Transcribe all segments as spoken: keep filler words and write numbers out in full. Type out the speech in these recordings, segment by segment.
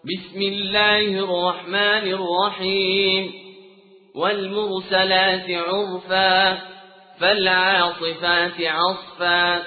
بسم الله الرحمن الرحيم والمرسلات عرفا فالعاصفات عصفا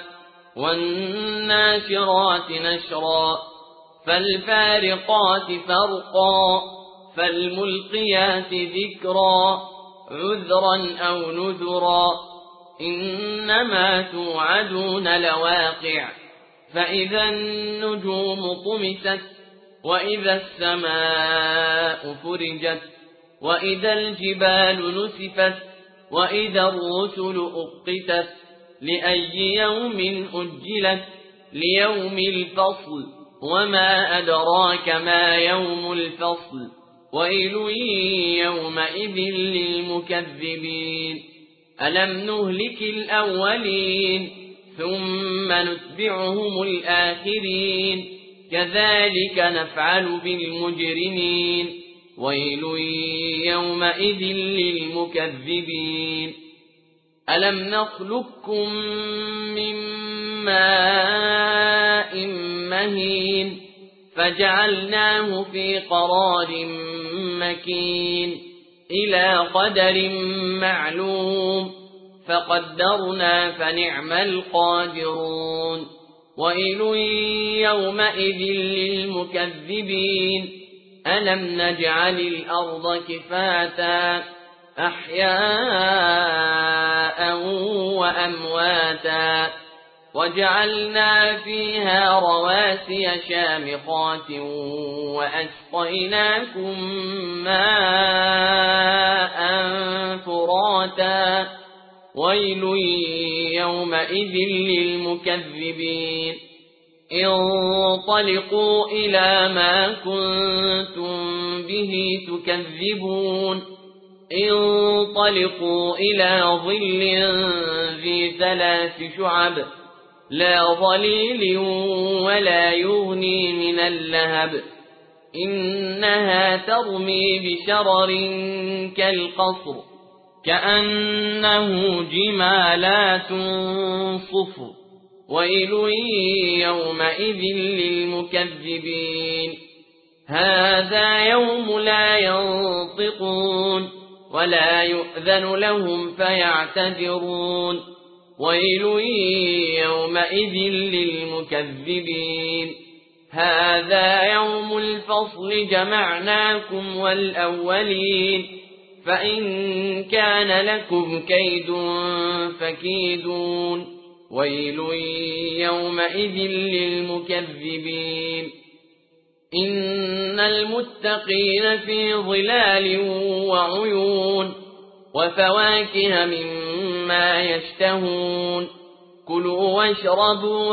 والناشرات نشرا فالفارقات فرقا فالملقيات ذكرا عذرا أو نذرا إنما توعدون لواقع فإذا النجوم طمست وإذا السماء فرجت وإذا الجبال نسفت وإذا الرسل أقتت لأي يوم أجلت ليوم الفصل وما أدراك ما يوم الفصل ويل يومئذ للمكذبين ألم نهلك الأولين ثم نتبعهم الآخرين كذلك نفعل بالمجرمين ويل يومئذ للمكذبين ألم نخلقكم من ماء مهين فجعلناه في قرار مكين إلى قدر معلوم فقدرنا فنعم القادرون ويل يومئذ للمكذبين ألم نجعل الأرض كفاتا أحياء وأمواتا وجعلنا فيها رواسي شامخات وأسقيناكم ماء فراتا ويل يومئذ للمكذبين انطلقوا إلى ما كنتم به تكذبون انطلقوا إلى ظل ذي ثلاث شعب لا ظليل ولا يغني من اللهب إنها ترمي بشرر كالقصر كأنه جمالات صفر ويل يومئذ للمكذبين هذا يوم لا ينطقون ولا يؤذن لهم فيعتذرون ويل يومئذ للمكذبين هذا يوم الفصل جمعناكم والأولين فإن كان لكم كيد فكيدون ويل يومئذ للمكذبين إن المتقين في ظلال وعيون وفواكه مما يشتهون كلوا واشربوا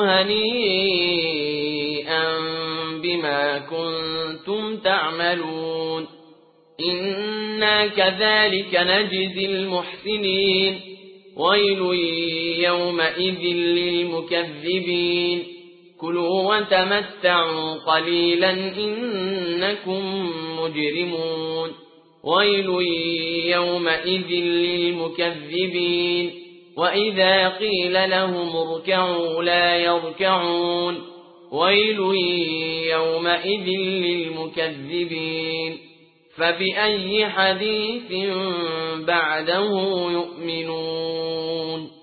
هنيئا بما كنتم تعملون إنا كذلك نجزي المحسنين ويل يومئذ للمكذبين كلوا وتمتعوا قليلا إنكم مجرمون ويل يومئذ للمكذبين وإذا قيل لهم اركعوا لا يركعون ويل يومئذ للمكذبين فبأي حديث بعده يؤمنون